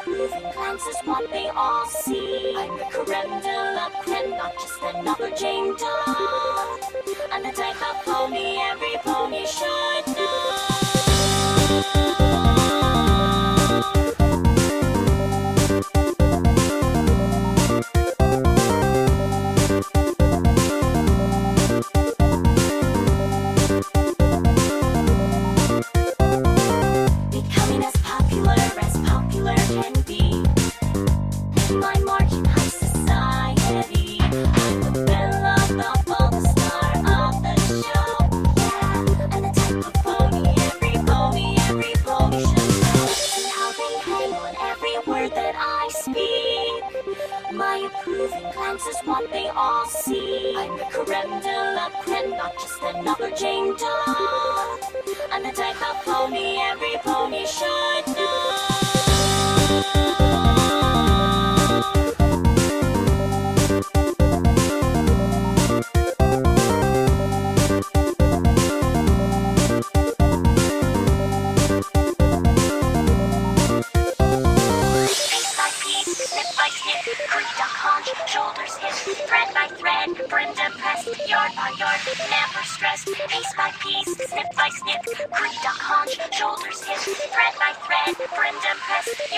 approving glance is what they all see. I'm the creme de la creme, not just another Jane Doe. I'm the type of pony every pony should know. Becoming as popular can be. My marching high society. I'm the belle of the ball, the star of the show. Yeah, I'm the type of pony every pony should know. See how they hang on every word that I speak. My approving glance is what they all see. I'm the creme de la creme, not just another Jane Doe. I'm the type of pony every pony should know. Shoulders hip, thread by thread, brim depressed, yard by yard, never stressed, piece by piece, snip by snip, creed a conch, shoulders hip, thread by thread, brim depressed,